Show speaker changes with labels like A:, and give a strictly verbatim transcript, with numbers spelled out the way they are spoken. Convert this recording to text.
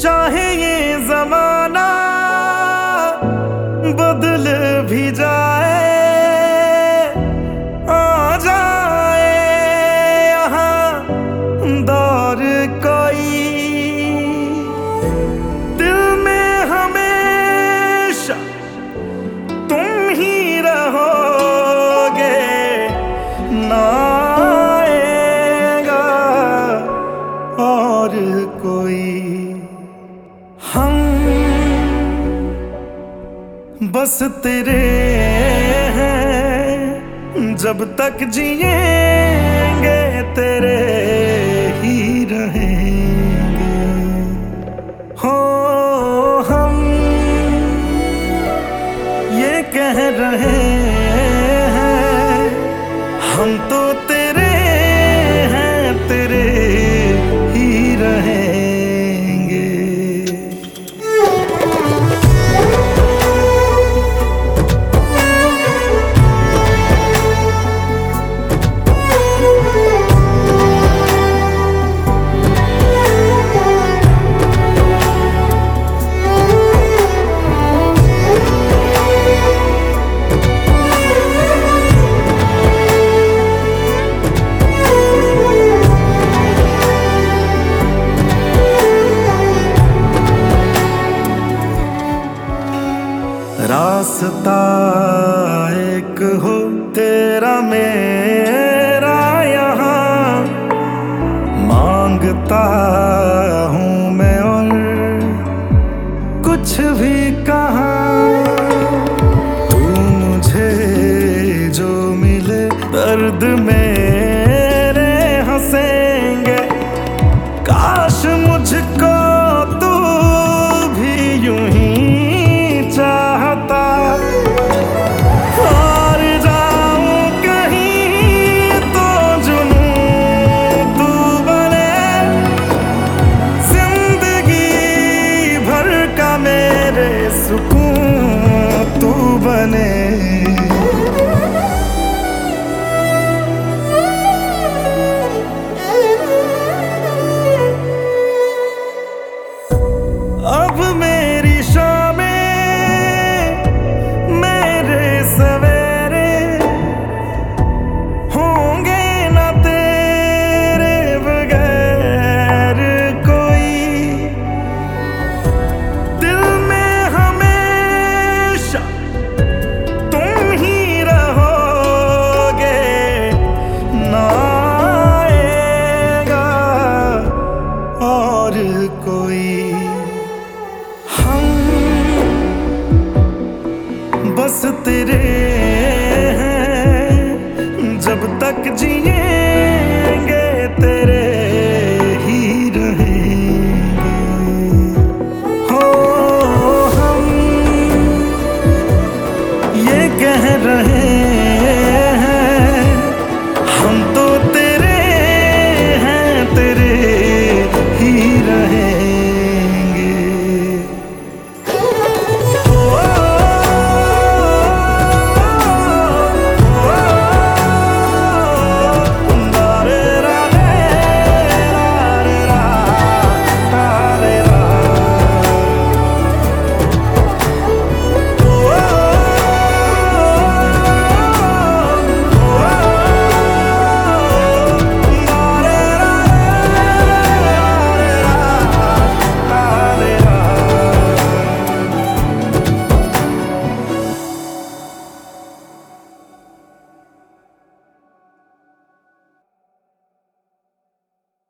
A: चाहे ये जमाना बदल भी जाए, आ जाए यहाँ दौर कोई, दिल में हमेशा तुम ही रहोगे, ना आएगा और कोई। हम बस तेरे हैं, जब तक जिएंगे तेरे ही रहेंगे। हो हम ये कह रहे हैं, हम तो तेरे हैं, तेरे ही रहेंगे। रास्ता एक हो